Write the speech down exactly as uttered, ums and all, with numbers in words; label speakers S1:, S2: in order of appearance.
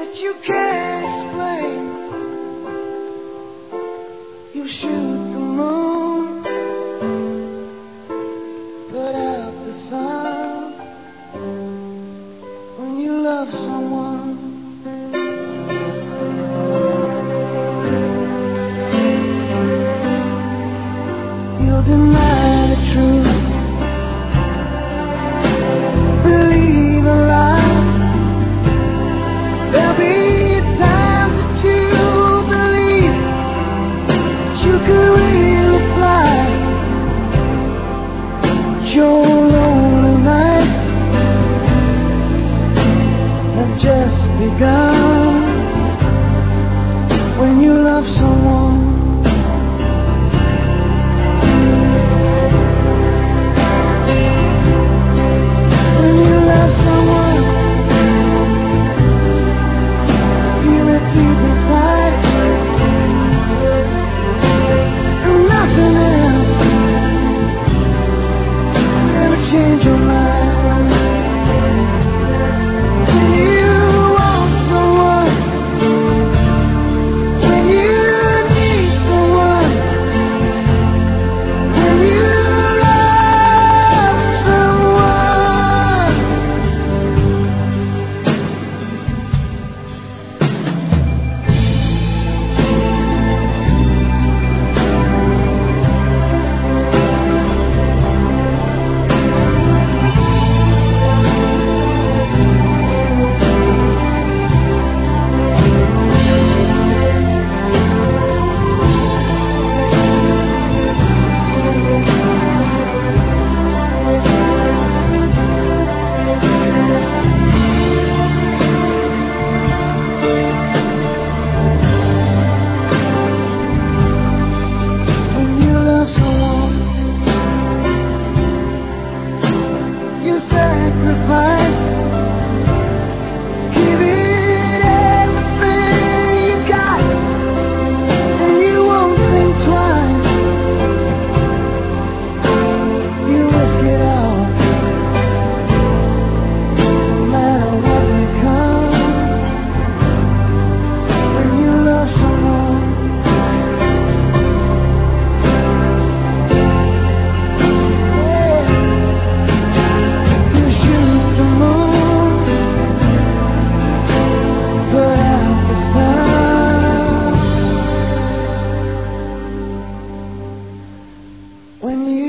S1: that you can't explain. You shoot the moon, put out the sun. When you love someone, you'll deny the truth, believe a lie. There'll be times that you believe that you could really fly. But your lonely nights have just begun. When you love someone, when you love someone, feel it deep inside, and nothing else will ever change your mind. When you want someone, when you need someone, when you love someone. When you love someone, you sacrifice, give it everything you got, and you won't think twice. You risk it all, no matter what may come. When you love someone, you shoot the moon, put out the sun. When you